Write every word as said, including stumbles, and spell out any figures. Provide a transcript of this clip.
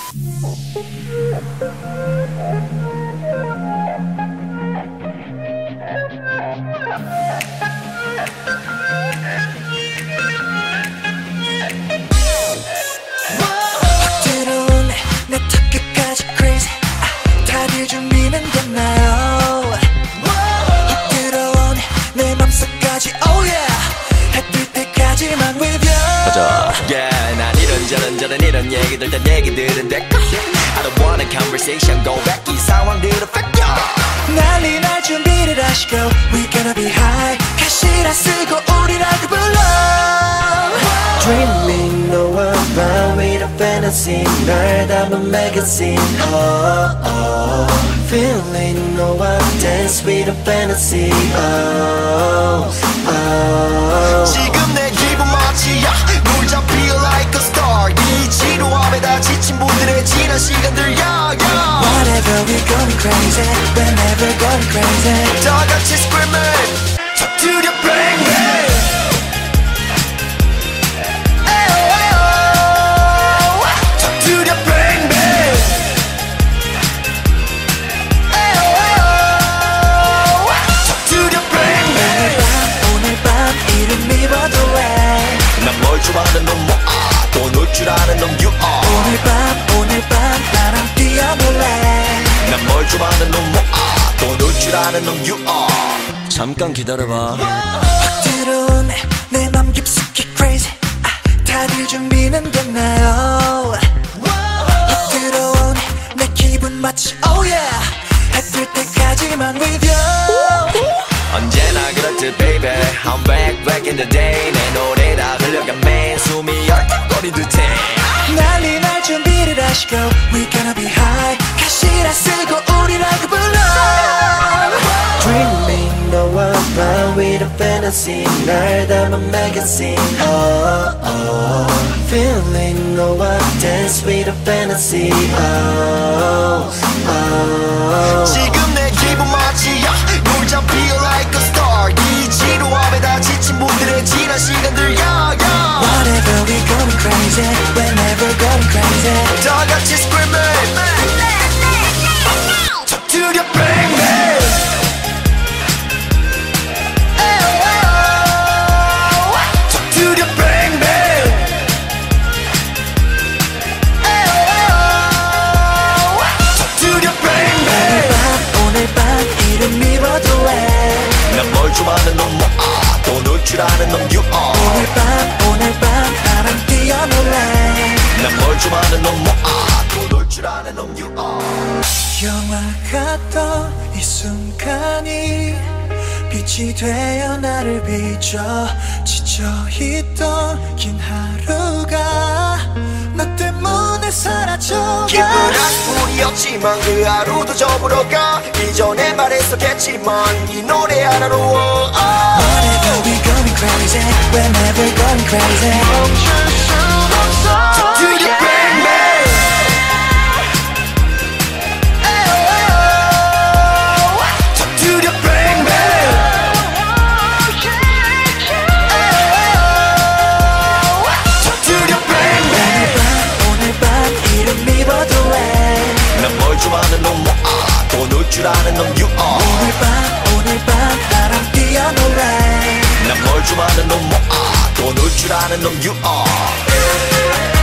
Yeah, 난 이런저런 저런 이런 얘기들 다 얘기들은 됐고 I don't want a conversation go back 이 상황들은 fuck you 난리 날 준비를 하시고 We gonna be high 가시라 쓰고 우리라고 불러 Dreaming 너와 밤 with a fantasy 날 담은 magazine oh, oh. Feeling 너와 dance with a fantasy oh, oh. 지금 내 기분 마치야 물 잡히 like a star 이 지루함에 다 지친 분들의 지난 시간들 yeah, yeah. Whatever we going crazy Whenever going crazy 다 같이 screaming 터뜨려 bang bang 터뜨려 bang bang 터뜨려 bang bang 오늘 밤 이름이 버드웨이 난 뭘 좋아하는 놈 뭐 아, 또 놀 줄 아는 놈 you are 오늘 밤 오늘 밤 나랑 뛰어놀래 난 뭘 좋아하는 놈 뭐 아, 또 놀 줄 아는 놈 you are 잠깐 기다려봐 확 들어온 내 맘 깊숙이 crazy 아, 다들 준비는 됐나요 확 들어온 내 기분 마치 oh yeah 해 뜰 때까지만 with you 언제나 그렇듯 baby I'm back back in the day 내 노래 다 흘려간 매일 숨이 헐떡거린 듯해 난리 날 준비를 하시고 We gonna be high 가시라 쓰고 우리라고 불러 Dreaming 너와 밤 with a fantasy 날 담은 magazine oh, oh. Feeling 너와 dance with a fantasy oh, oh. 지금 내 기분 마치야 물 잡히 like a star 이 지루함에 다 지친 분들의 지난 시간들 yeah, yeah. Whatever we going crazy Whenever going crazy 다 같이 screaming 터뜨려 bang bang 터뜨려 bang bang 터뜨려 bang bang 오늘 밤 이름이 버드웨이 난 뭘 좋아하는 놈 뭐 아, 또 놀 줄 아는 놈 you are 오늘 밤 오늘 밤 나랑 뛰어놀래 난 뭘 좋아하는 놈 뭐 아, 또 놀 줄 아는 놈 you are 영화 같던 이 순간이 빛이 되어 나를 비춰 지쳐있던 긴 하루가 너 때문에 사라져가 기분은 우리였지만 그 하루도 저물어가 이전에 말했었겠지만 이 노래 하나로 oh, oh. Whenever we going crazy Whenever going crazy 멈출 순 없어 터뜨려 bang bang 터뜨려 bang bang 터뜨려 bang bang 오늘 밤 이름이 버드웨이 난 뭘 좋아하는 놈 뭐 아, 또 놀 줄 아는 놈 you are 오늘 밤 오늘 밤 나랑 뛰어놀래 난 뭘 좋아하는 놈 뭐 아, 또 놀 줄 아는 놈 you are